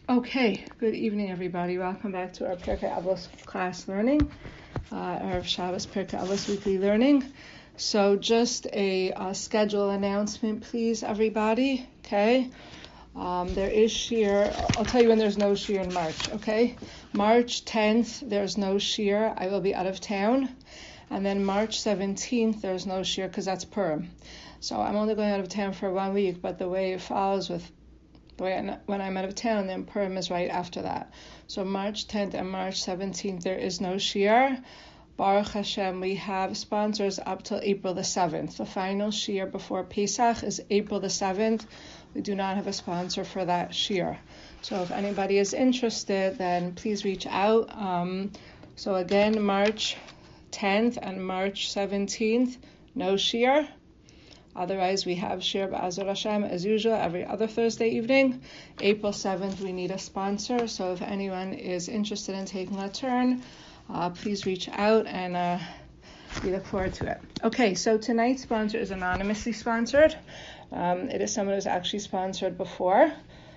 Okay, good evening, everybody. Welcome back to our Pirkei Avos class learning, Erev Shabbos Pirkei Avos weekly learning. So just a schedule announcement, please, everybody. Okay, there is shir. I'll tell you when there's no shir in March. Okay, March 10th there's no shir. I will be out of town, and then March 17th there's no shir because that's Purim. So I'm only going out of town for 1 week, but the way it follows with when I'm out of town, then Purim is right after that. So March 10th and March 17th, there is no shiur. Baruch Hashem, we have sponsors up till April the 7th. The final shiur before Pesach is April the 7th. We do not have a sponsor for that shiur. So if anybody is interested, then please reach out. So again, March 10th and March 17th, no shiur. Otherwise, we have Shir B'Azar Hashem as usual every other Thursday evening. April 7th, we need a sponsor. So if anyone is interested in taking a turn, please reach out and we look forward to it. Okay, so tonight's sponsor is anonymously sponsored. It is someone who's actually sponsored before.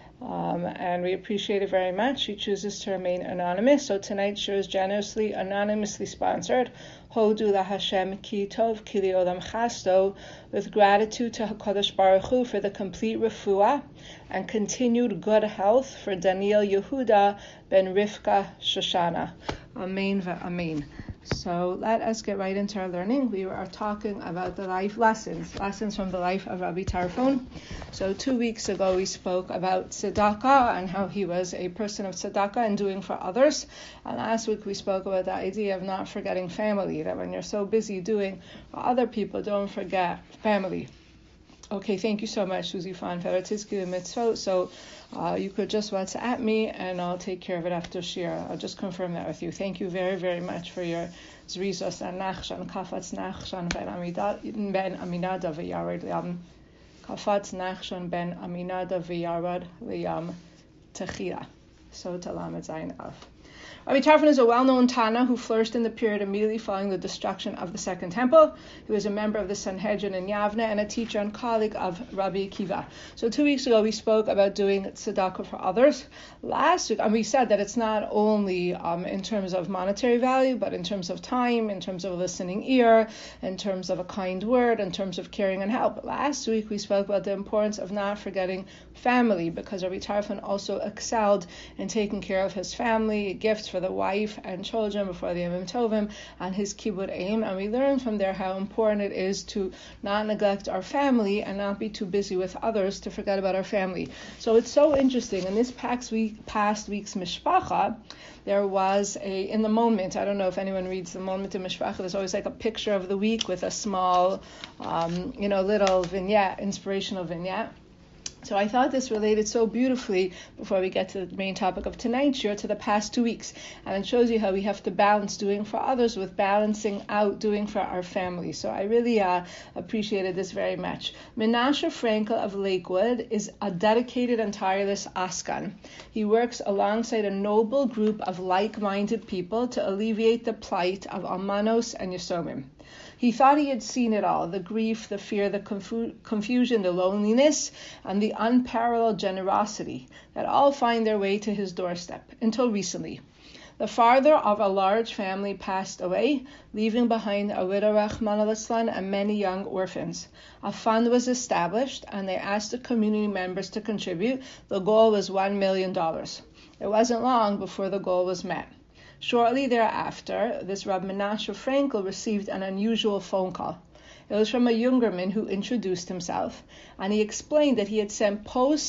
And we appreciate it very much. She chooses to remain anonymous. So tonight's show is generously, anonymously sponsored. Hodu la Hashem ki tov ki li'olam chasto, with gratitude to HaKadosh Baruch Hu for the complete refuah and continued good health for Daniel Yehuda ben Rivka Shoshana. Amen v'amen. So let us get right into our learning. We are talking about the life lessons from the life of Rabbi Tarfon. So 2 weeks ago we spoke about tzedakah and how he was a person of tzedakah and doing for others. And last week we spoke about the idea of not forgetting family, that when you're so busy doing for other people, don't forget family. Okay, thank you so much, Susie Fan Feratizki Mitzvot. So you could just WhatsApp me and I'll take care of it after Shir. I'll just confirm that with you. Thank you very, very much for your Zrizos and Nachshan, Kafatz Nachshan ben Aminada v'Yared Liam. Kafatz Nachshan ben Aminada v'Yared Liam Techira. So Talamet Zayin Av. Rabbi Tarfon is a well-known Tana who flourished in the period immediately following the destruction of the Second Temple. He was a member of the Sanhedrin in Yavne and a teacher and colleague of Rabbi Akiva. So 2 weeks ago we spoke about doing tzedakah for others. Last week, and we said that it's not only in terms of monetary value, but in terms of time, in terms of a listening ear, in terms of a kind word, in terms of caring and help. Last week we spoke about the importance of not forgetting family, because Rabbi Tarfon also excelled in taking care of his family, gifts for the wife and children before the Yom Tovim, and his kibbud aim. And we learned from there how important it is to not neglect our family and not be too busy with others to forget about our family. So it's so interesting. In this past week's Mishpacha, there was in the moment, I don't know if anyone reads the moment in Mishpacha, there's always like a picture of the week with a small, little vignette, inspirational vignette. So I thought this related so beautifully, before we get to the main topic of tonight's year, to the past 2 weeks. And it shows you how we have to balance doing for others with balancing out doing for our family. So I really appreciated this very much. Menashe Frankel of Lakewood is a dedicated and tireless askan. He works alongside a noble group of like-minded people to alleviate the plight of almanos and yesomim. He thought he had seen it all, the grief, the fear, the confusion, the loneliness, and the unparalleled generosity that all find their way to his doorstep, until recently. The father of a large family passed away, leaving behind a widow, Rahman al-Islam, and many young orphans. A fund was established, and they asked the community members to contribute. The goal was $1 million. It wasn't long before the goal was met. Shortly thereafter, this Rabbi Menashe Frankel received an unusual phone call. It was from a younger man who introduced himself, and he explained that he had sent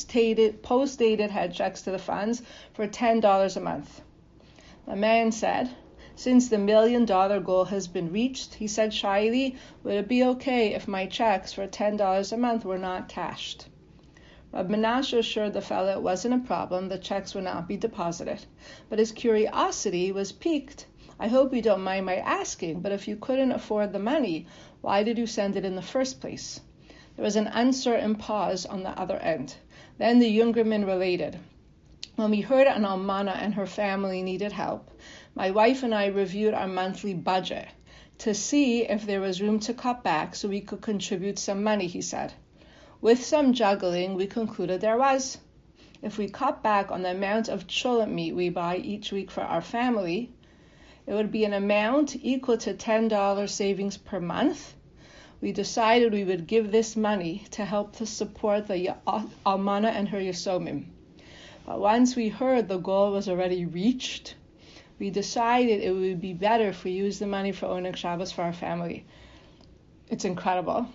post-dated head checks to the funds for $10 a month. The man said, since the $1 million goal has been reached, he said shyly, would it be okay if my checks for $10 a month were not cashed? Rabbi Menashe assured the fellow it wasn't a problem, the checks would not be deposited. But his curiosity was piqued. I hope you don't mind my asking, but if you couldn't afford the money, why did you send it in the first place? There was an uncertain pause on the other end. Then the younger man related, when we heard an almana and her family needed help, my wife and I reviewed our monthly budget to see if there was room to cut back so we could contribute some money, he said. With some juggling, we concluded there was. if we cut back on the amount of cholent meat we buy each week for our family, it would be an amount equal to $10 savings per month. We decided we would give this money to help to support the Almana and her Yasomim. But once we heard the goal was already reached, we decided it would be better if we used the money for Oneg Shabbos for our family. It's incredible.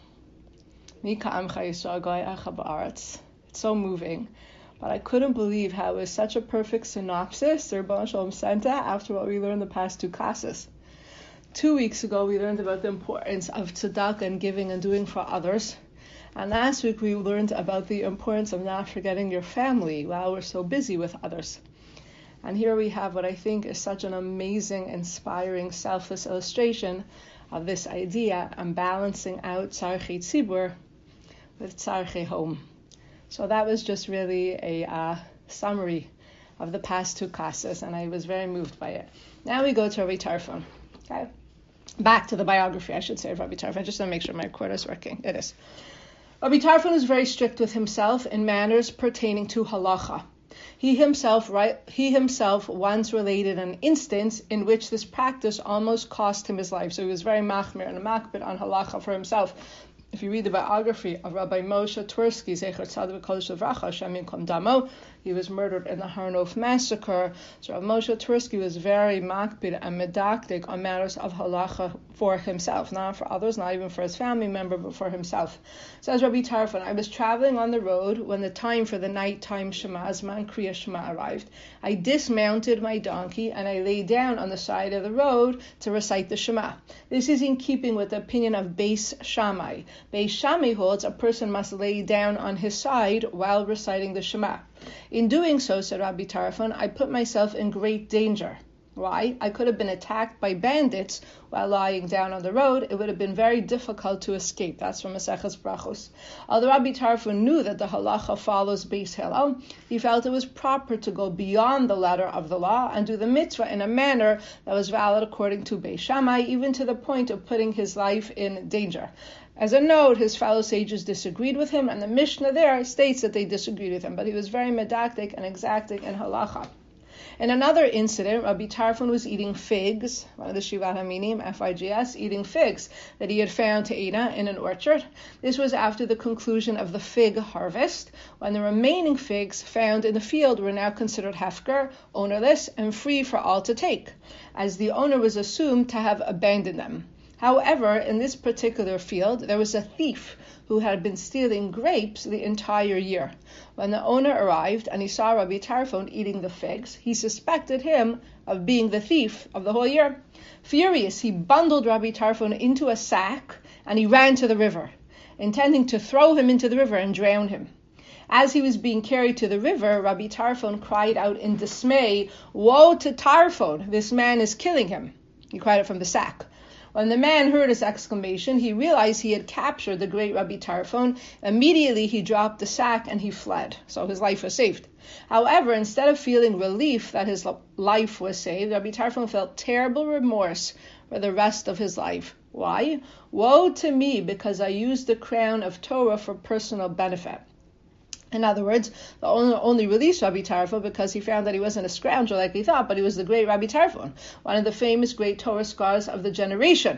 It's so moving. But I couldn't believe how it was such a perfect synopsis the Rebbeinu Shalom sent after what we learned the past two classes. 2 weeks ago, we learned about the importance of tzedakah and giving and doing for others. And last week, we learned about the importance of not forgetting your family while we're so busy with others. And here we have what I think is such an amazing, inspiring, selfless illustration of this idea and balancing out tzarchei tzibur with tzarchei home. So that was just really a summary of the past two classes, and I was very moved by it. Now we go to Rabbi Tarfon. Okay, back to the biography, I should say, of Rabbi Tarfon. Just to make sure my recorder is working. It is. Rabbi Tarfon was very strict with himself in matters pertaining to halacha. He himself once related an instance in which this practice almost cost him his life. So he was very machmir and a makbid on halacha for himself. If you read the biography of Rabbi Moshe Twersky, Zecher Tzaddik V'Kodesh Livracha, Shem Yinkom Damo, he was murdered in the Har Nof massacre. So Rabbi Moshe Twersky was very makbid and medakdik on matters of halacha for himself, not for others, not even for his family member, but for himself. Says Rabbi Tarfon, I was traveling on the road when the time for the nighttime Shema Zman Kriya Shema arrived. I dismounted my donkey and I lay down on the side of the road to recite the Shema. This is in keeping with the opinion of Beis Shammai. Beis Shammai holds a person must lay down on his side while reciting the Shema. In doing so, said Rabbi Tarfon, I put myself in great danger. Why? I could have been attacked by bandits while lying down on the road. It would have been very difficult to escape. That's from Maseches Brachos. Although Rabbi Tarfon knew that the halacha follows Beis Hillel, he felt it was proper to go beyond the letter of the law and do the mitzvah in a manner that was valid according to Beis Shammai, even to the point of putting his life in danger. As a note, his fellow sages disagreed with him, and the Mishnah there states that they disagreed with him, but he was very medakdik and exacting in halacha. In another incident, Rabbi Tarfon was eating figs, one of the Shivat Haminim, FIGS, eating figs that he had found te'ina in an orchard. This was after the conclusion of the fig harvest, when the remaining figs found in the field were now considered hefker, ownerless, and free for all to take, as the owner was assumed to have abandoned them. However, in this particular field, there was a thief who had been stealing grapes the entire year. When the owner arrived and he saw Rabbi Tarfon eating the figs, he suspected him of being the thief of the whole year. Furious, he bundled Rabbi Tarfon into a sack and he ran to the river, intending to throw him into the river and drown him. As he was being carried to the river, Rabbi Tarfon cried out in dismay, "Woe to Tarfon! This man is killing him." He cried it from the sack. When the man heard his exclamation, he realized he had captured the great Rabbi Tarfon. Immediately he dropped the sack and he fled, so his life was saved. However, instead of feeling relief that his life was saved, Rabbi Tarfon felt terrible remorse for the rest of his life. Why? Woe to me, because I used the crown of Torah for personal benefit. In other words, the owner only released Rabbi Tarfon because he found that he wasn't a scoundrel like he thought, but he was the great Rabbi Tarfon, one of the famous great Torah scholars of the generation.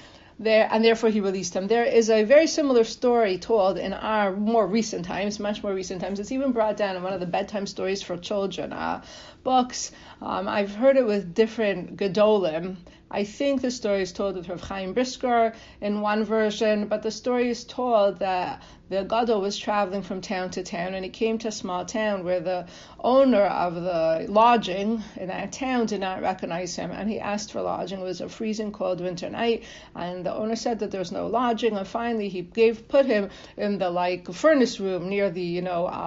And therefore he released him. There is a very similar story told in our more recent times, much more recent times. It's even brought down in one of the bedtime stories for children books. I've heard it with different Gedolim. I think the story is told with Rav Chaim Brisker in one version, but the story is told that the Gadol was traveling from town to town, and he came to a small town where the owner of the lodging in that town did not recognize him, and he asked for lodging. It was a freezing cold winter night, and the owner said that there's no lodging, and finally he put him in the furnace room near the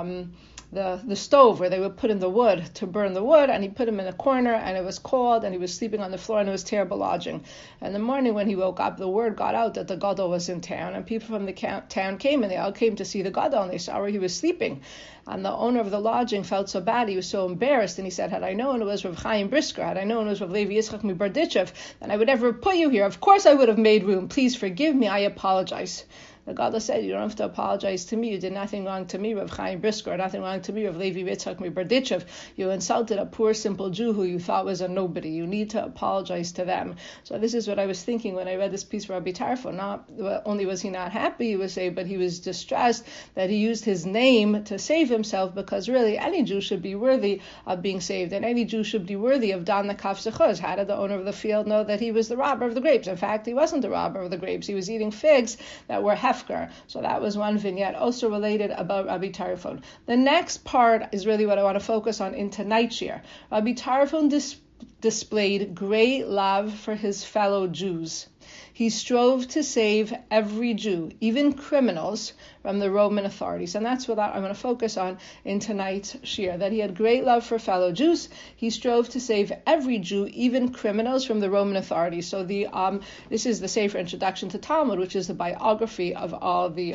the stove where they would put in the wood to burn the wood, and he put him in a corner, and it was cold, and he was sleeping on the floor, and it was terrible lodging. In the morning when he woke up, the word got out that the Gadol was in town, and people from the town came, and they all came to see the Gadol, and they saw where he was sleeping. And the owner of the lodging felt so bad, he was so embarrassed, and he said, had I known it was Rav Chaim Brisker, had I known it was Rav Levi Yitzchak Miberditchev, then I would never have put you here. Of course I would have made room. Please forgive me, I apologize. The Gadol said, you don't have to apologize to me. You did nothing wrong to me, Rav Chaim Brisker, nothing wrong to me, Rav Levi Yitzchak Miberditchev. You insulted a poor, simple Jew who you thought was a nobody. You need to apologize to them. So this is what I was thinking when I read this piece for Rabbi Tarfon. Not only was he not happy, he was saved, but he was distressed that he used his name to save himself, because really any Jew should be worthy of being saved, and any Jew should be worthy of Dan the Kaf Zechuz. How did the owner of the field know that he was the robber of the grapes? In fact, he wasn't the robber of the grapes. He was eating figs that were hefker. So that was one vignette, also related about Rabbi Tarfon. The next part is really what I want to focus on in tonight's year. Rabbi Tarfon displayed great love for his fellow Jews. He strove to save every Jew, even criminals, from the Roman authorities. And that's what I'm going to focus on in tonight's shir, that he had great love for fellow Jews. He strove to save every Jew, even criminals, from the Roman authorities. So this is the Sefer Introduction to Talmud, which is the biography of all the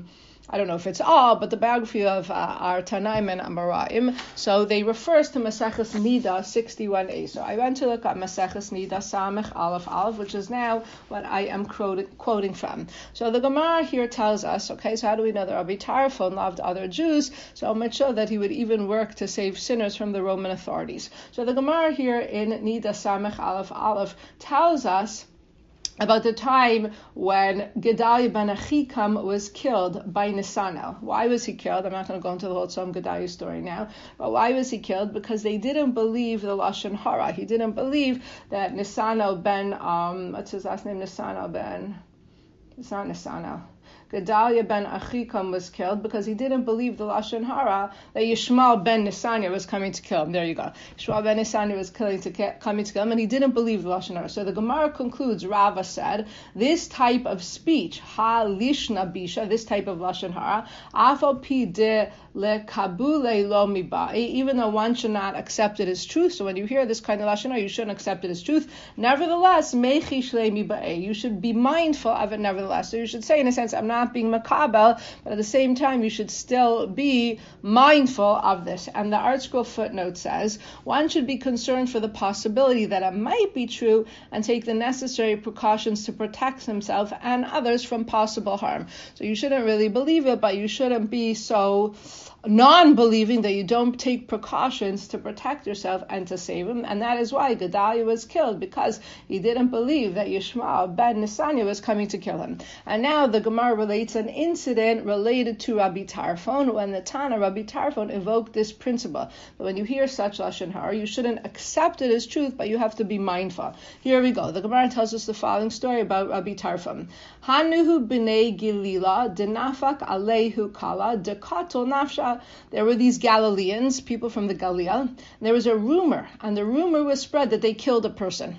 I don't know if it's all, but the biography of our Tanaim and Amoraim. So they refers to Maseches Nida 61a. So I went to look at Maseches Nida Samech Aleph Aleph, which is now what I am quoting from. So the Gemara here tells us, okay, so how do we know that Rabbi Tarfon loved other Jews so much so that he would even work to save sinners from the Roman authorities? So the Gemara here in Nida Samech Aleph Aleph tells us about the time when Gedaliah ben Achikam was killed by Nisanel. Why was he killed? I'm not going to go into the whole Tzom Gedaliah story now, but why was he killed? Because they didn't believe the Lashon Hara. He didn't believe that Nisanel ben, what's his last name? Nisanel ben, it's not Nisanel. Gedaliah ben Achikam was killed because he didn't believe the Lashon Hara that Yishmael ben Nisania was coming to kill him. There you go. Yishmael ben Nisania was coming to kill him, and he didn't believe the Lashon Hara. So the Gemara concludes, Rava said, this type of speech, ha lishna bisha, this type of Lashon Hara, afal pi de lekabule lo mibai, even though one should not accept it as truth. So when you hear this kind of Lashon Hara, you shouldn't accept it as truth. Nevertheless, mechish le mibai, you should be mindful of it nevertheless. So you should say, in a sense, I'm not being makabel, but at the same time you should still be mindful of this. And the ArtScroll footnote says one should be concerned for the possibility that it might be true and take the necessary precautions to protect himself and others from possible harm. So you shouldn't really believe it, but you shouldn't be so non-believing that you don't take precautions to protect yourself and to save him. And that is why Gedaliah was killed, because he didn't believe that Yishmael ben Nisania was coming to kill him. And now the Gemara relates an incident related to Rabbi Tarfon, when the Tana Rabbi Tarfon evoked this principle. But when you hear such Lashon Hara, you shouldn't accept it as truth, but you have to be mindful. Here we go. The Gemara tells us the following story about Rabbi Tarfon. Hanuhu b'nei Gilila denafak alehu kala dekato nafsha. There were these Galileans, people from the Galil, and there was a rumor, and the rumor was spread that they killed a person.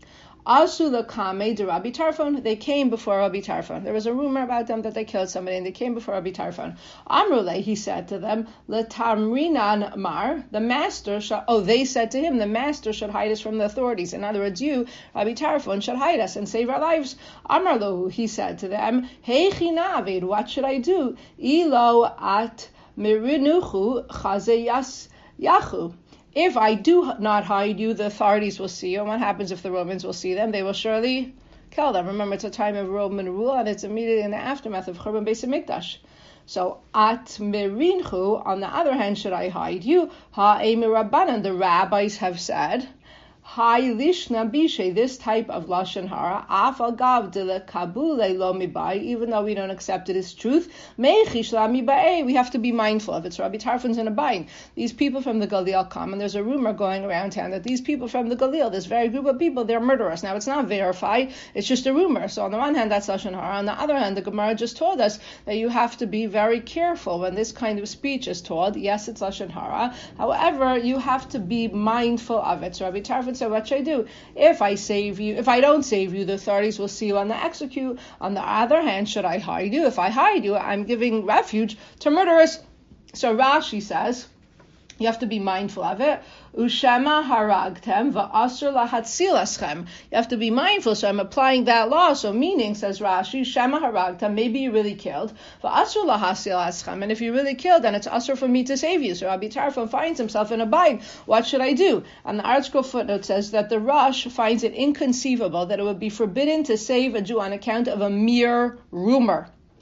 Asu lakame de Rabbi Tarfon, they came before Rabbi Tarfon. There was a rumor about them that they killed somebody, and they came before Rabbi Tarfon. Amrule, he said to them, Letamrinan mar, the master they said to him, the master should hide us from the authorities. In other words, you, Rabbi Tarfon, should hide us and save our lives. Amarlo, he said to them, Hey chinavid, what should I do? Ilo at mirinuchu chazeyas yachu. If I do not hide you, the authorities will see you. And what happens if the Romans will see them? They will surely kill them. Remember, it's a time of Roman rule, and it's immediately in the aftermath of Churban Beis HaMikdash. So, at mirinchu, on the other hand, should I hide you? Ha'emi Rabbanan, the rabbis have said, Hai lishna bishe, this type of Lashon Hara, afal gav de le kabule lo mibai, even though we don't accept it as truth, mechish la mibai, we have to be mindful of it. So Rabbi Tarfon's in a bind. These people from the Galil come, and there's a rumor going around town that these people from the Galil, this very group of people, they're murderers. Now, it's not verified, it's just a rumor. So on the one hand, that's Lashon Hara. On the other hand, the Gemara just told us that you have to be very careful when this kind of speech is told. Yes, it's Lashon Hara. However, you have to be mindful of it. So Rabbi Tarfon said, what should I do? If I don't save you, the authorities will see you and execute. On the other hand, should I hide you? If I hide you, I'm giving refuge to murderers. So Rashi says, you have to be mindful of it. Ushema haragtem va'asur lahatzilaschem. You have to be mindful. So I'm applying that law. So meaning, says Rashi, Shema haragtem, maybe you really killed. Va'asur lahatzilaschem. And if you really killed, then it's asur for me to save you. So Rabbi Tarfon finds himself in a bind. What should I do? And the ArtScroll footnote says that the Rosh finds it inconceivable that it would be forbidden to save a Jew on account of a mere rumor.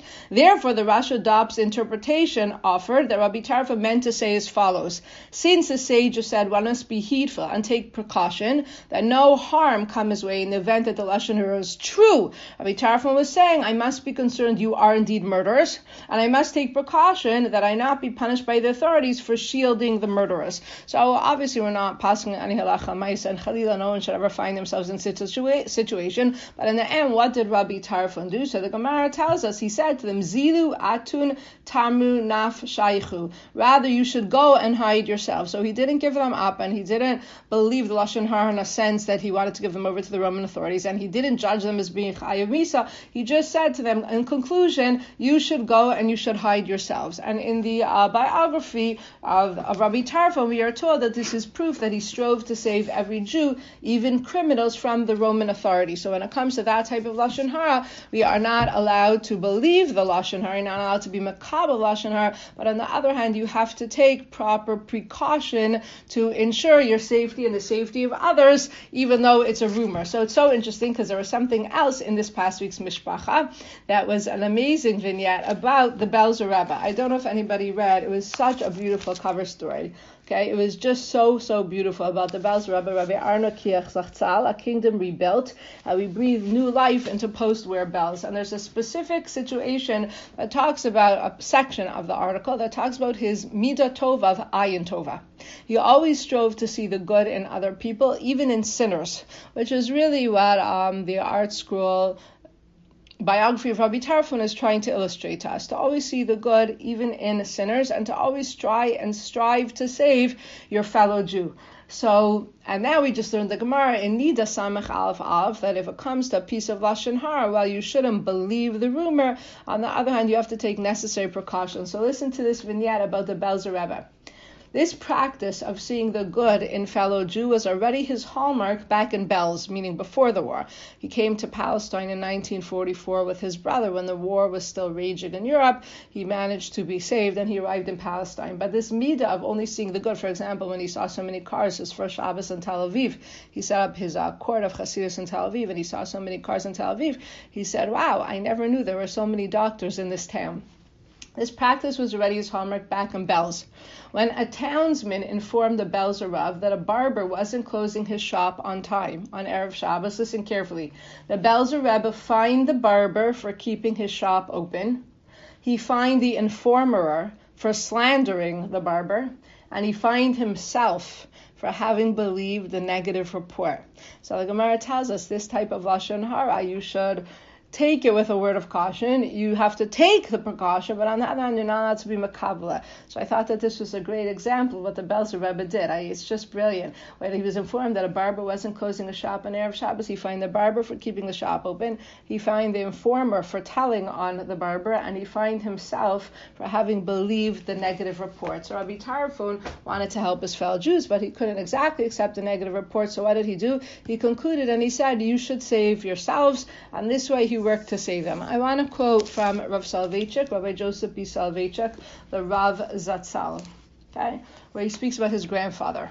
Therefore, the Rashi adopts interpretation offered that Rabbi Tarfon meant to say as follows. Since the sage said one must be heedful and take precaution that no harm come his way in the event that the Lashon Hara is true, Rabbi Tarfon was saying, I must be concerned you are indeed murderers, and I must take precaution that I not be punished by the authorities for shielding the murderers. So obviously we're not passing any halacha ma'isa, and Chalila, no one should ever find themselves in situation. But in the end, what did Rabbi Tarfon do? So the Gemara tells us, he said to them, Zilu atun tamu naf shaychu. Rather, you should go and hide yourself. So he didn't give them up, and he didn't believe the Lashon Hara in a sense that he wanted to give them over to the Roman authorities, and he didn't judge them as being chayav misa. He just said to them, in conclusion, you should go and you should hide yourselves. And in the biography of Rabbi Tarfon, we are told that this is proof that he strove to save every Jew, even criminals, from the Roman authority. So when it comes to that type of Lashon Hara, we are not allowed to believe the Lashon Hara, not allowed to be makabel Lashon Hara, but on the other hand, you have to take proper precaution to ensure your safety and the safety of others, even though it's a rumor. So it's so interesting because there was something else in this past week's Mishpacha that was an amazing vignette about the Belzer Rebbe. I don't know if anybody read, it was such a beautiful cover story. Okay, it was just so beautiful about the Belzer Rebbe, Rabbi Arno Kiach Zachtzal, a kingdom rebuilt. We breathe new life into post-war bells. And there's a specific situation that talks about a section of the article that talks about his Midah Tova of Ayin Tova. He always strove to see the good in other people, even in sinners, which is really what the Art Scroll biography of Rabbi Tarfon is trying to illustrate to us, to always see the good even in sinners, and to always try and strive to save your fellow Jew. So, and now we just learned the Gemara in Nida Samech Aleph Aleph that if it comes to a piece of Lashon Hara, well, you shouldn't believe the rumor. On the other hand, you have to take necessary precautions. So listen to this vignette about the Belzer Rebbe. This practice of seeing the good in fellow Jew was already his hallmark back in Belz, meaning before the war. He came to Palestine in 1944 with his brother when the war was still raging in Europe. He managed to be saved and he arrived in Palestine. But this midah of only seeing the good, for example, when he saw so many cars, his first Shabbos in Tel Aviv, he set up his court of Hasidus in Tel Aviv and he saw so many cars in Tel Aviv. He said, wow, I never knew there were so many doctors in this town. This practice was already his hallmark back in Belz. When a townsman informed the Belzer Rav that a barber wasn't closing his shop on time on Erev Shabbos, listen carefully, the Belzer Rebbe fined the barber for keeping his shop open. He fined the informer for slandering the barber, and he fined himself for having believed the negative report. So the Gemara tells us this type of Lashon Hara, you should take it with a word of caution. You have to take the precaution, but on the other hand, you're not allowed to be makabla. So I thought that this was a great example of what the Belzer Rebbe did. It's just brilliant. When he was informed that a barber wasn't closing a shop on Erev Shabbos, he fined the barber for keeping the shop open. He fined the informer for telling on the barber, and he fined himself for having believed the negative report. So Rabbi Tarfon wanted to help his fellow Jews, but he couldn't exactly accept the negative report. So what did he do? He concluded and he said, you should save yourselves, and this way he work to save them. I want to quote from Rav Soloveitchik, Rabbi Joseph B. Soloveitchik, the Rav Zatzal, okay, where he speaks about his grandfather.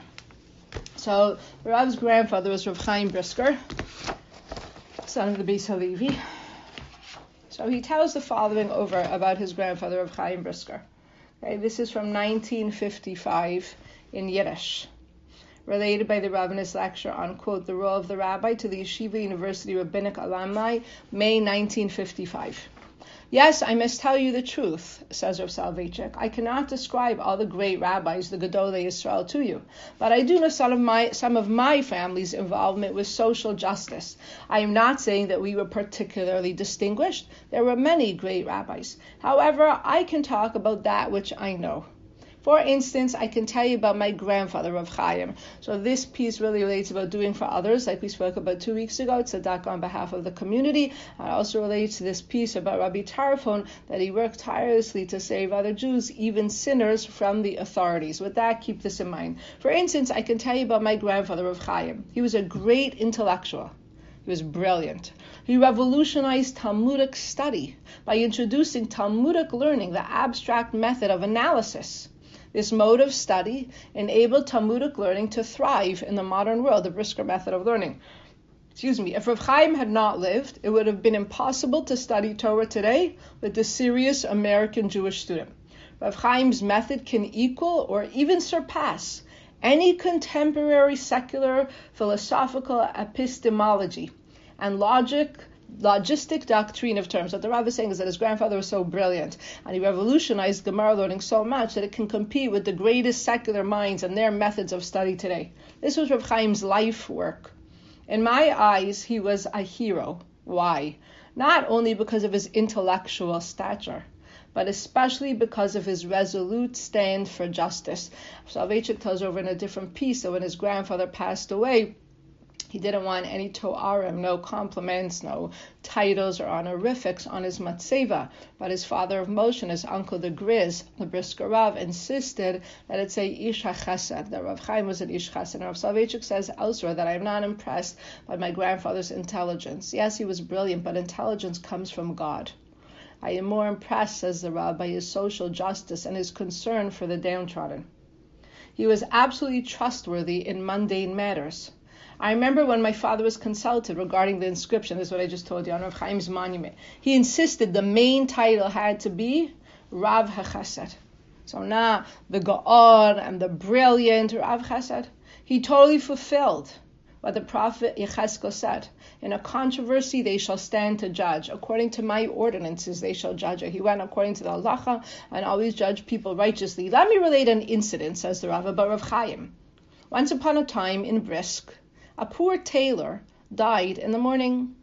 So the Rav's grandfather was Rav Chaim Brisker, son of the Beis Halevi. So he tells the following over about his grandfather, Rav Chaim Brisker. Okay, this is from 1955 in Yiddish, related by the Rav in his lecture on, quote, the role of the rabbi to the Yeshiva University Rabbinic Alumni, May 1955. Yes, I must tell you the truth, says Rav Soloveitchik. I cannot describe all the great rabbis, the Gedolei Yisrael, to you, but I do know some of my family's involvement with social justice. I am not saying that we were particularly distinguished. There were many great rabbis. However, I can talk about that which I know. For instance, I can tell you about my grandfather, Rav Chaim. So this piece really relates about doing for others, like we spoke about 2 weeks ago. It's tzedakah on behalf of the community. It also relates to this piece about Rabbi Tarfon, that he worked tirelessly to save other Jews, even sinners, from the authorities. With that, keep this in mind. For instance, I can tell you about my grandfather, Rav Chaim. He was a great intellectual. He was brilliant. He revolutionized Talmudic study by introducing Talmudic learning, the abstract method of analysis. This mode of study enabled Talmudic learning to thrive in the modern world, the Brisker method of learning. If Rav Chaim had not lived, it would have been impossible to study Torah today with the serious American Jewish student. Rav Chaim's method can equal or even surpass any contemporary secular philosophical epistemology and logistic doctrine of terms. What the Rav is saying is that his grandfather was so brilliant and he revolutionized Gemara learning so much that it can compete with the greatest secular minds and their methods of study today. This was Rav Chaim's life work. In my eyes, he was a hero. Why? Not only because of his intellectual stature, but especially because of his resolute stand for justice. Soloveitchik tells over in a different piece that when his grandfather passed away, he didn't want any to'arim, no compliments, no titles or honorifics on his matzeva. But his father of Moshe and his uncle the Griz, the Brisker Rav, insisted that it say Ish HaChesed, that Rav Chaim was an Ish Chesed. And Rav Soloveitchik says elsewhere that I am not impressed by my grandfather's intelligence. Yes, he was brilliant, but intelligence comes from God. I am more impressed, says the Rav, by his social justice and his concern for the downtrodden. He was absolutely trustworthy in mundane matters. I remember when my father was consulted regarding the inscription, this is what I just told you, on Rav Chaim's monument. He insisted the main title had to be Rav HaChesed. So now the Gaon and the brilliant Rav Chesed, he totally fulfilled what the prophet Yechezkel said. In a controversy they shall stand to judge. According to my ordinances they shall judge it. He went according to the halacha and always judged people righteously. Let me relate an incident, says the Rav, about Rav Chaim. Once upon a time in Brisk, a poor tailor died in the morning.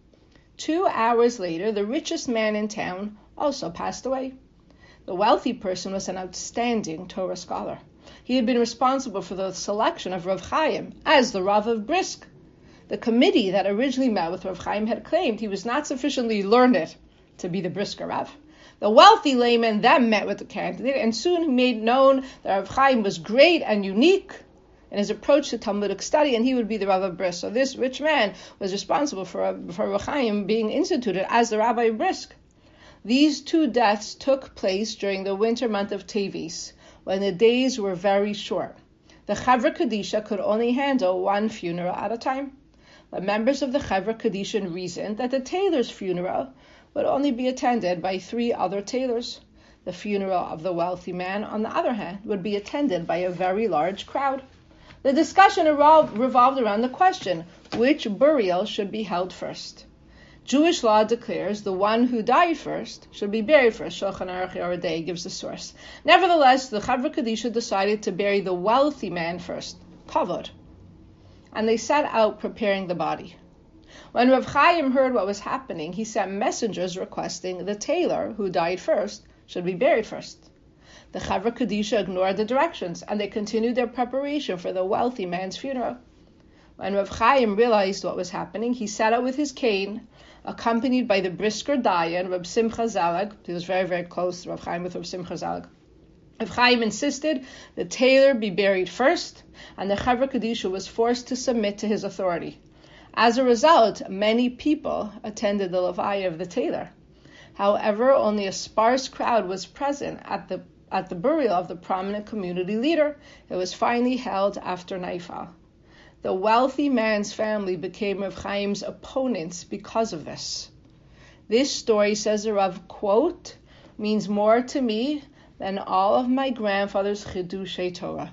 2 hours later, the richest man in town also passed away. The wealthy person was an outstanding Torah scholar. He had been responsible for the selection of Rav Chaim as the Rav of Brisk. The committee that originally met with Rav Chaim had claimed he was not sufficiently learned to be the Brisker Rav. The wealthy layman then met with the candidate and soon made known that Rav Chaim was great and unique in his approach to Talmudic study, and he would be the Rav of Brisk. So this rich man was responsible for Rav Chaim being instituted as the Rabbi of Brisk. These 2 deaths took place during the winter month of Teves, when the days were very short. The Chevra Kadisha could only handle 1 funeral at a time. The members of the Chevra Kadisha reasoned that the tailor's funeral would only be attended by 3 other tailors. The funeral of the wealthy man, on the other hand, would be attended by a very large crowd. The discussion revolved around the question, which burial should be held first? Jewish law declares the one who died first should be buried first. Shulchan Aruch Yoreh De'ah gives the source. Nevertheless, the Chevra Kadisha decided to bury the wealthy man first, kavod, and they set out preparing the body. When Rav Chaim heard what was happening, he sent messengers requesting the tailor who died first should be buried first. The Chevra Kadisha ignored the directions, and they continued their preparation for the wealthy man's funeral. When Rav Chaim realized what was happening, he set out with his cane, accompanied by the Brisker Dayan, Rav Simcha Zalek. He was very, very close, Rav Chaim, with Rav Simcha Zalek. Rav Chaim insisted the tailor be buried first, and the Chevra Kadisha was forced to submit to his authority. As a result, many people attended the levaya of the tailor. However, only a sparse crowd was present at the burial of the prominent community leader. It was finally held after nightfall. The wealthy man's family became Rav Chaim's opponents because of this. This story, says the Rav, quote, means more to me than all of my grandfather's chidushei Torah,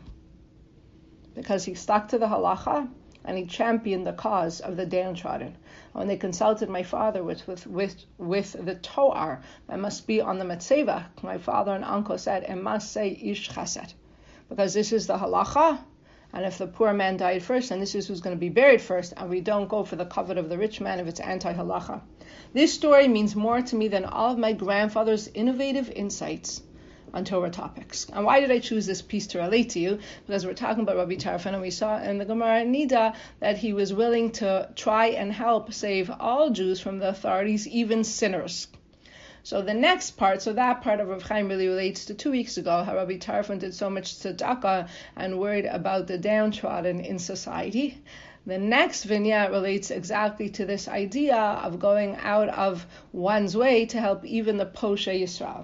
because he stuck to the halacha and he championed the cause of the downtrodden. When they consulted my father with the to'ar that must be on the matzeva, my father and uncle said, it must say ish chesed, because this is the halacha, and if the poor man died first, then this is who's going to be buried first, and we don't go for the kavod of the rich man if it's anti-halacha. This story means more to me than all of my grandfather's innovative insights on Torah topics. And why did I choose this piece to relate to you? Because we're talking about Rabbi Tarfon, and we saw in the Gemara Nida that he was willing to try and help save all Jews from the authorities, even sinners. So the next part, that part of Rav Chaim really relates to 2 weeks ago, how Rabbi Tarfon did so much tzedakah and worried about the downtrodden in society. The next vignette relates exactly to this idea of going out of one's way to help even the Poshe Yisrael.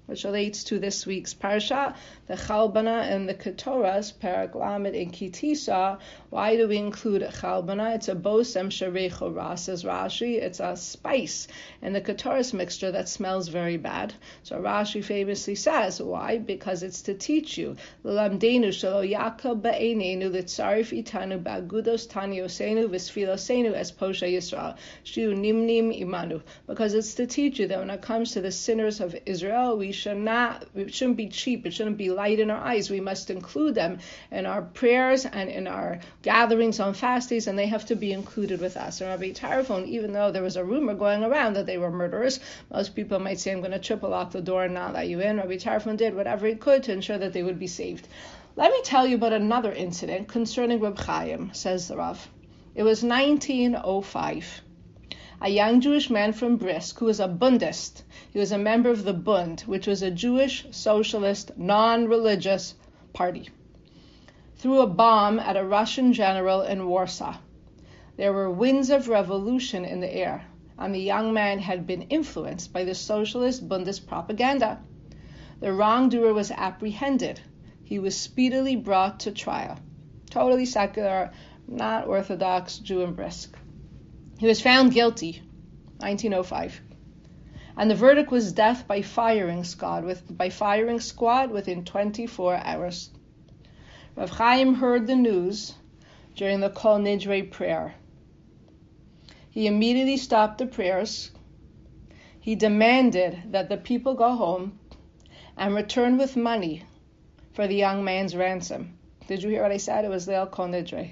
which relates to this week's parsha, the Chalbana and the Ketoras, Perek Lamed in Kitisa. Why do we include Chalbana? It's a bosem sherecho ra, says Rashi. It's a spice in the Ketoras mixture that smells very bad. So Rashi famously says, why? Because it's to teach you. L'lamdenu shelo yakel ba'einenu litzarif itanu ba'agudos taniosenu v'sfilosenu es posha Yisrael. Shiu nimnim imanu. Because it's to teach you that when it comes to the sinners of Israel, it shouldn't be cheap, it shouldn't be light in our eyes. We must include them in our prayers and in our gatherings on fast days, and they have to be included with us. And Rabbi Tarfon, even though there was a rumor going around that they were murderers, most people might say, I'm going to triple lock the door and not let you in. Rabbi Tarfon did whatever he could to ensure that they would be saved. Let me tell you about another incident concerning Reb Chaim, says the Rav. It was 1905. A young Jewish man from Brisk, who was a Bundist, he was a member of the Bund, which was a Jewish, socialist, non-religious party, threw a bomb at a Russian general in Warsaw. There were winds of revolution in the air, and the young man had been influenced by the socialist Bundist propaganda. The wrongdoer was apprehended. He was speedily brought to trial. Totally secular, not Orthodox Jew in Brisk. He was found guilty, 1905, and the verdict was death by firing squad within 24 hours. Rav Chaim heard the news during the Kol Nidre prayer. He immediately stopped the prayers. He demanded that the people go home and return with money for the young man's ransom. Did you hear what I said? It was Leil Kol Nidre.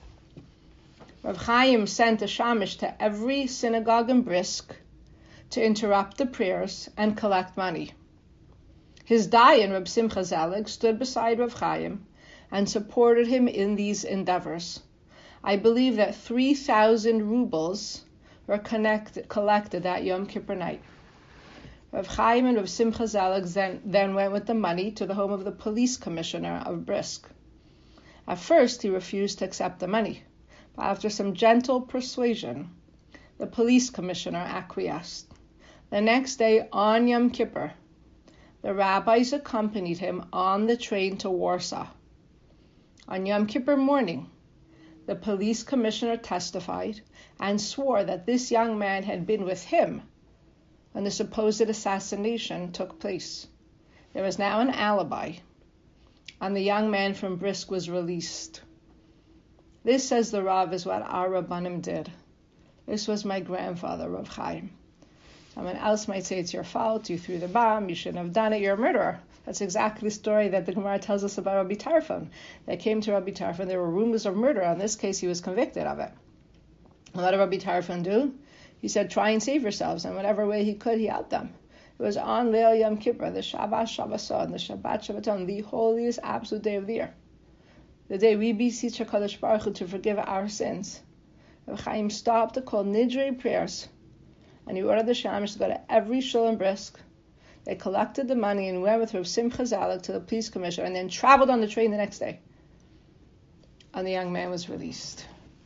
Rav Chaim sent a shamish to every synagogue in Brisk to interrupt the prayers and collect money. His dayan, Reb Simcha Zelig, stood beside Rav Chaim and supported him in these endeavors. I believe that 3,000 rubles were collected that Yom Kippur night. Rav Chaim and Reb Simcha Zelig then went with the money to the home of the police commissioner of Brisk. At first, he refused to accept the money. After some gentle persuasion, the police commissioner acquiesced. The next day, on Yom Kippur, the rabbis accompanied him on the train to Warsaw. On Yom Kippur morning, the police commissioner testified and swore that this young man had been with him when the supposed assassination took place. There was now an alibi, and the young man from Brisk was released. This, says the Rav, is what our Rabbanim did. This was my grandfather, Rav Chaim. Someone else might say it's your fault, you threw the bomb, you shouldn't have done it, you're a murderer. That's exactly the story that the Gemara tells us about Rabbi Tarfon. They came to Rabbi Tarfon, there were rumors of murder. In this case, he was convicted of it. And what did Rabbi Tarfon do? He said, try and save yourselves, and whatever way he could, he helped them. It was on Leil Yom Kippur, the Shabbat Shabbaton, the Shabbat Shabbaton, the holiest, absolute day of the year. The day we beseech HaKadosh Baruch Hu to forgive our sins. Rav Chaim stopped to call Nidre prayers, and he ordered the shamish to go to every shul in Brisk. They collected the money and went with Rav Simcha Zelig to the police commissioner, and then traveled on the train the next day. And the young man was released.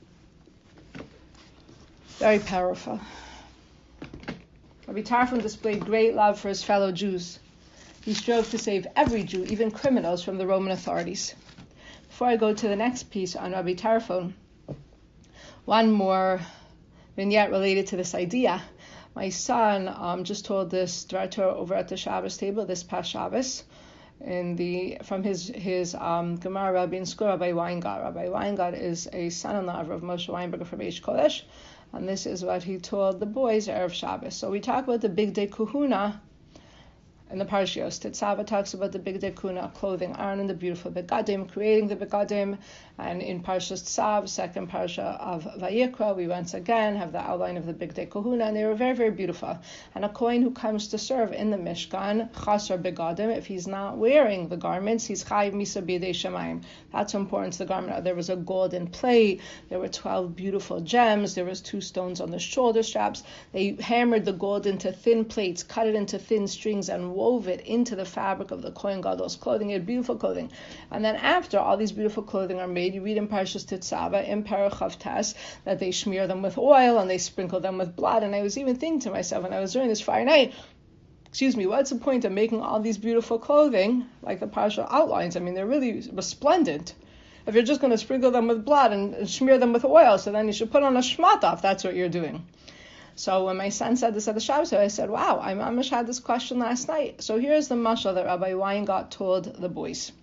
Very powerful. Rabbi Tarfon displayed great love for his fellow Jews. He strove to save every Jew, even criminals, from the Roman authorities. Before I go to the next piece on Rabbi Tarfon, one more vignette related to this idea. My son just told this Dvar Torah over at the Shabbos table this past Shabbos, from his Gemara Rabbi in school, Rabbi Weingart. Rabbi Weingart is a son-in-law of Rav Moshe Weinberger from Eish Kodesh, and this is what he told the boys Erev Shabbos. So we talk about the Big Day Kahuna in the Parshios. Tetzaveh talks about the Big Day Kahuna, clothing Aaron and the beautiful Begadim, creating the Begadim, and in Parshas Tzav, second Parsha of Vayikra, we once again have the outline of the Big Day Kahuna, and they were very, very beautiful. And a Kohen who comes to serve in the Mishkan, Chasar Begadim, if he's not wearing the garments, he's Chayiv Misa B'Yedei Shemayim. That's important to the garment. There was a golden plate, there were 12 beautiful gems, there was 2 stones on the shoulder straps. They hammered the gold into thin plates, cut it into thin strings, and wove it into the fabric of the Kohen Gadol's clothing. He had beautiful clothing. And then after all these beautiful clothing are made, you read in Parshas Tetzaveh, in Perek Chav Tes, that they smear them with oil and they sprinkle them with blood. And I was even thinking to myself, when I was doing this Friday night, what's the point of making all these beautiful clothing like the Parsha outlines? I mean, they're really resplendent. If you're just going to sprinkle them with blood and smear them with oil, so then you should put on a shmata if that's what you're doing. So when my son said this at the Shabbos, I said, wow, I mamish had this question last night. So here's the mashal that Rabbi Weingart told the boys.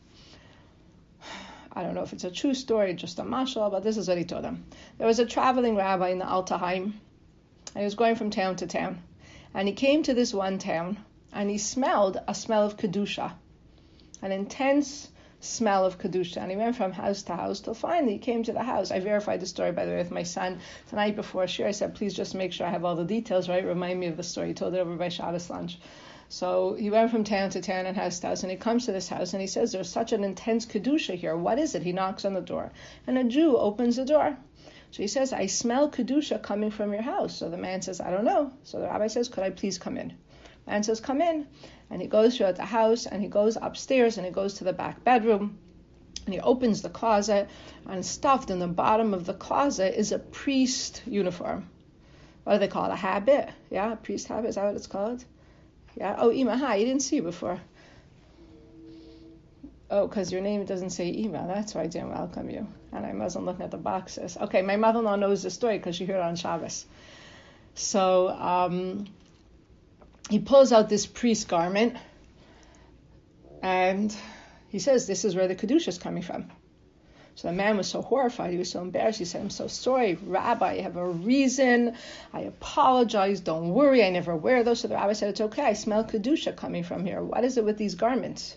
I don't know if it's a true story, just a mashal, but this is what he told them. There was a traveling rabbi in the Altaheim, and he was going from town to town. And he came to this one town, and he smelled a smell of Kedusha, an intense smell of Kedusha. And he went from house to house till finally he came to the house. I verified the story, by the way, with my son tonight before Shir. I said, please just make sure I have all the details right. Remind me of the story. He told it over by Shabbos lunch. So he went from town to town and house to house, and he comes to this house, and he says, there's such an intense Kedusha here. What is it? He knocks on the door, and a Jew opens the door. So he says, I smell Kedusha coming from your house. So the man says, I don't know. So the rabbi says, could I please come in? The man says, come in. And he goes throughout the house, and he goes upstairs, and he goes to the back bedroom, and he opens the closet, and stuffed in the bottom of the closet is a priest uniform. What do they call it? A habit? Yeah, a priest habit. Is that what it's called? Yeah. Oh, Ima, hi. You didn't see it before. Oh, because your name doesn't say Ima. That's why I didn't welcome you. And I wasn't looking at the boxes. Okay, my mother-in-law knows the story because she heard it on Shabbos. So he pulls out this priest garment, and he says, this is where the Kedusha is coming from. So the man was so horrified, he was so embarrassed. He said, I'm so sorry, Rabbi, I have a reason. I apologize, don't worry, I never wear those. So the rabbi said, it's okay, I smell Kedusha coming from here. What is it with these garments?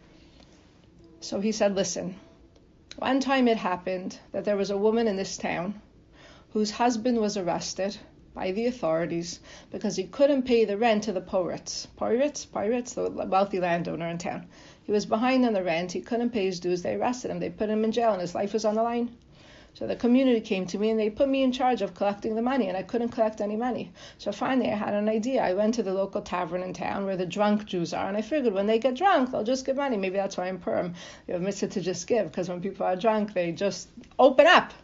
So he said, listen, one time it happened that there was a woman in this town whose husband was arrested by the authorities because he couldn't pay the rent to the Pirates, the wealthy landowner in town. He was behind on the rent. He couldn't pay his dues. They arrested him. They put him in jail, and his life was on the line. So the community came to me, and they put me in charge of collecting the money, and I couldn't collect any money. So finally, I had an idea. I went to the local tavern in town where the drunk Jews are, and I figured when they get drunk, they'll just give money. Maybe that's why I'm Purim. You have mitzvah to just give, because when people are drunk, they just open up.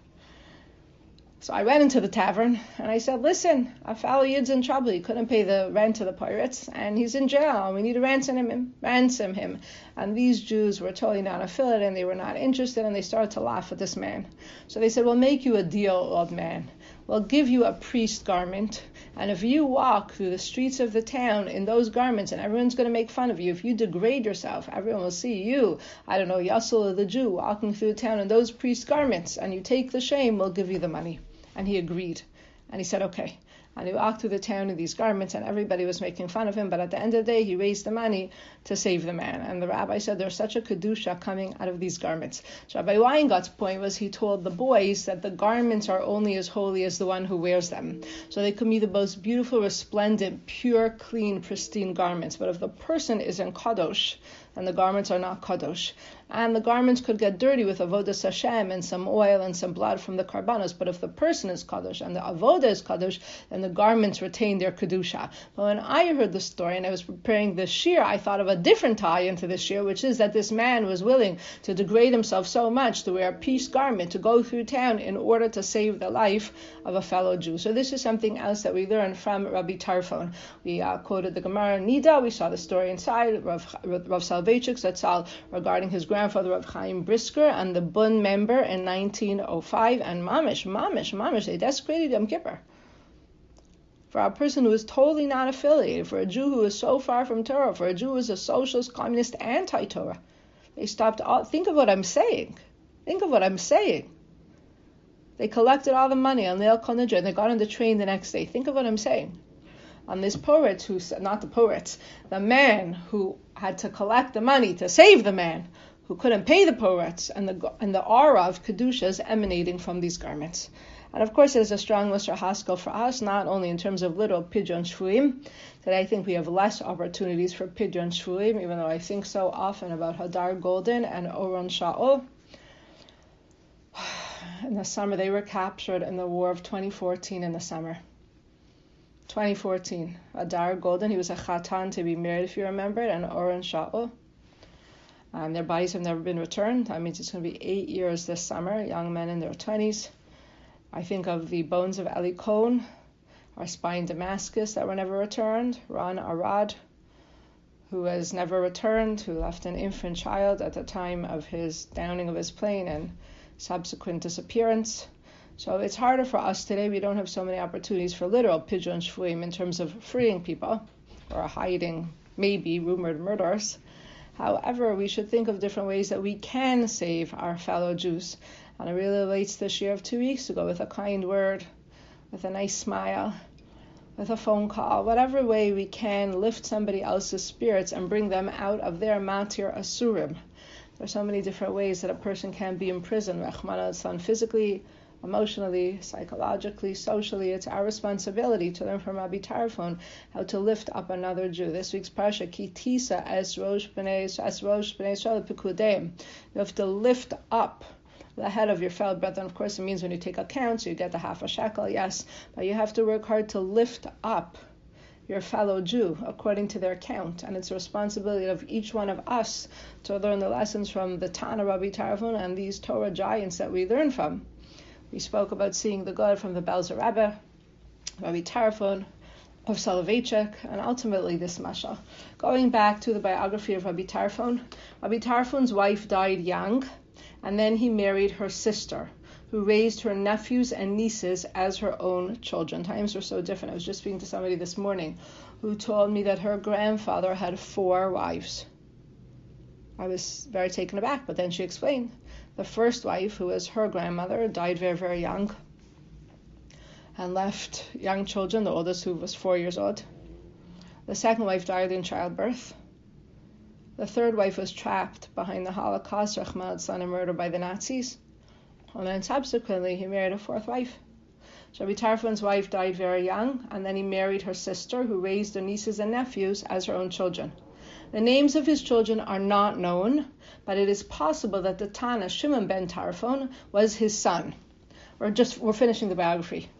So I went into the tavern, and I said, listen, a fellow Yid's in trouble. He couldn't pay the rent to the Pirates, and he's in jail. We need to ransom him. And these Jews were totally not affiliated, and they were not interested, and they started to laugh at this man. So they said, we'll make you a deal, old man. We'll give you a priest garment, and if you walk through the streets of the town in those garments, and everyone's going to make fun of you, if you degrade yourself, everyone will see you, I don't know, Yassel the Jew, walking through the town in those priest garments, and you take the shame, we'll give you the money. And he agreed. And he said, okay. And he walked through the town in these garments, and everybody was making fun of him. But at the end of the day, he raised the money to save the man. And the rabbi said, there's such a Kedusha coming out of these garments. So Rabbi Weingart's point was he told the boys that the garments are only as holy as the one who wears them. So they could be the most beautiful, resplendent, pure, clean, pristine garments. But if the person isn't kadosh, and the garments are not kadosh. And the garments could get dirty with avodas Hashem and some oil and some blood from the karbanos. But if the person is kadosh and the avodah is kadosh, then the garments retain their kedusha. But when I heard the story and I was preparing this shir, I thought of a different tie into this shir, which is that this man was willing to degrade himself so much to wear a peace garment, to go through town in order to save the life of a fellow Jew. So this is something else that we learned from Rabbi Tarfon. We quoted the Gemara Nida. We saw the story inside Rav Soloveitchik Zatzal regarding his grandfather Rav Chaim Brisker and the Bun member in 1905, and mamish, they desecrated Yom Kippur. For a person who is totally not affiliated, for a Jew who is so far from Torah, for a Jew who is a socialist, communist, anti-Torah, they stopped all. Think of what I'm saying. They collected all the money on Leil Kol Nidre, and they got on the train the next day. Think of what I'm saying. On this the man who had to collect the money to save the man who couldn't pay the poretz, and the aura of kedusha is emanating from these garments. And of course, it is a strong Musar Haskell for us, not only in terms of literal Pidyon Shvuim. Today, I think we have less opportunities for Pidyon Shvuim, even though I think so often about Hadar Golden and Oron Sha'ol. In the summer, they were captured in the war of 2014 in the summer. 2014. Adar Golden, he was a Chatan to be married, if you remember, and Oren Sha'ul. Their bodies have never been returned. That means it's going to be 8 years this summer, young men in their 20s. I think of the bones of Eli Cohen, our spy in Damascus that were never returned, Ron Arad, who has never returned, who left an infant child at the time of his downing of his plane and subsequent disappearance. So it's harder for us today. We don't have so many opportunities for literal pidyon shvuim in terms of freeing people or hiding maybe rumored murderers. However, we should think of different ways that we can save our fellow Jews. And it really relates to the shir of 2 weeks ago with a kind word, with a nice smile, with a phone call, whatever way we can lift somebody else's spirits and bring them out of their matir asurim. There's so many different ways that a person can be imprisoned, Rachmana litzlan, physically, emotionally, psychologically, socially. It's our responsibility to learn from Rabbi Tarfon how to lift up another Jew. This week's parsha, Ki tisa es rosh b'nei Yisrael pikudeim. You have to lift up the head of your fellow brethren. Of course, it means when you take account, so you get the half a shekel, yes, but you have to work hard to lift up your fellow Jew according to their count, and it's the responsibility of each one of us to learn the lessons from the Tana Rabbi Tarfon and these Torah giants that we learn from. We spoke about seeing the God from the Belzer Rebbe, Rabbi Tarfon, of Soloveitchik, and ultimately this mashal. Going back to the biography of Rabbi Tarfon's wife died young, and then he married her sister, who raised her nephews and nieces as her own children. Times were so different. I was just speaking to somebody this morning who told me that her grandfather had 4 wives. I was very taken aback, but then she explained. The first wife, who was her grandmother, died very, very young and left young children, the oldest who was 4 years old. The second wife died in childbirth. The third wife was trapped behind the Holocaust, Rachmana litzlan, and murdered by the Nazis. And then subsequently he married a 4th wife. So Rabbi Tarfon's wife died very young, and then he married her sister, who raised her nieces and nephews as her own children. The names of his children are not known, but it is possible that the Tana, Shimon ben Tarfon, was his son. We're finishing the biography.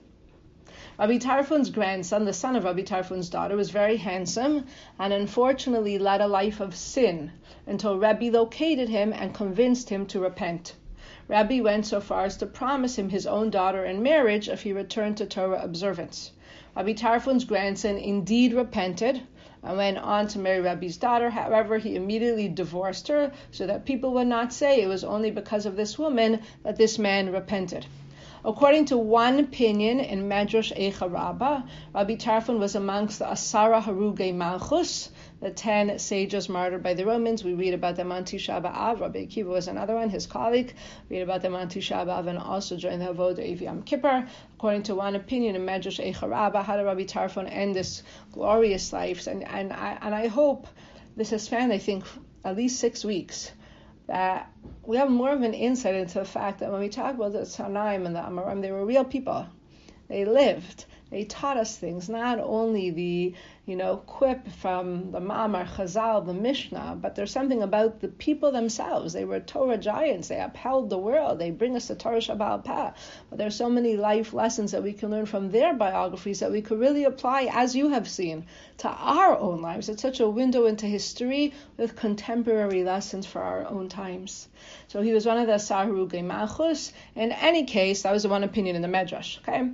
Rabbi Tarfon's grandson, the son of Rabbi Tarfon's daughter, was very handsome and unfortunately led a life of sin until Rabbi located him and convinced him to repent. Rabbi went so far as to promise him his own daughter in marriage if he returned to Torah observance. Rabbi Tarfon's grandson indeed repented and went on to marry Rabbi's daughter. However, he immediately divorced her so that people would not say it was only because of this woman that this man repented. According to one opinion in Medrash Eicha Rabbah, Rabbi Tarfon was amongst the Asara Harugei Malchus, the 10 sages martyred by the Romans. We read about them on Tisha B'Av. Rabbi Akiva was another one, his colleague. We read about them on Tisha B'Av and also during the Avodah of Yom Kippur. According to one opinion in Medrash Eicha Rabbah, how did Rabbi Tarfon end this glorious life? And I hope this has spanned, I think, at least 6 weeks, that we have more of an insight into the fact that when we talk about the Tanaim and the Amoraim, they were real people. They lived. They taught us things, not only the quip from the Ma'amar Chazal, the Mishnah, but there's something about the people themselves. They were Torah giants. They upheld the world. They bring us the Torah Shabbal Peh. But there's so many life lessons that we can learn from their biographies that we could really apply, as you have seen, to our own lives. It's such a window into history with contemporary lessons for our own times. So he was one of the Asar Harugei Malchus. In any case, that was the one opinion in the Medrash. Okay.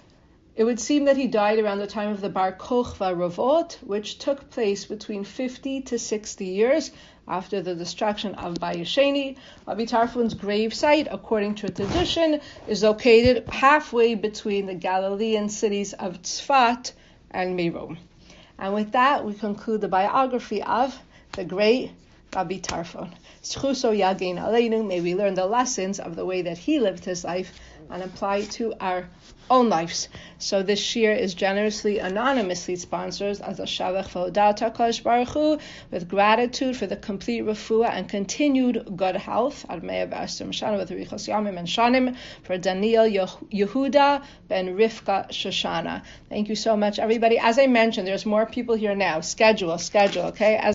It would seem that he died around the time of the Bar Kokhba Revolt, which took place between 50 to 60 years after the destruction of Bayis Sheni. Rabbi Tarfon's grave site, according to tradition, is located halfway between the Galilean cities of Tzfat and Meron. And with that, we conclude the biography of the great Rabbi Tarfon. Zchuso Yagin Aleinu, may we learn the lessons of the way that he lived his life and apply to our own lives. So this shir is generously, anonymously sponsored as a Shavach V'Hodat HaKadosh Baruch Hu, with gratitude for the complete refuah and continued good health, Admei B'Asher Mishana, with Richos Yamim and Shanim, for Daniel Yehuda ben Rivka Shoshana. Thank you so much, everybody. As I mentioned, there's more people here now. Schedule, okay?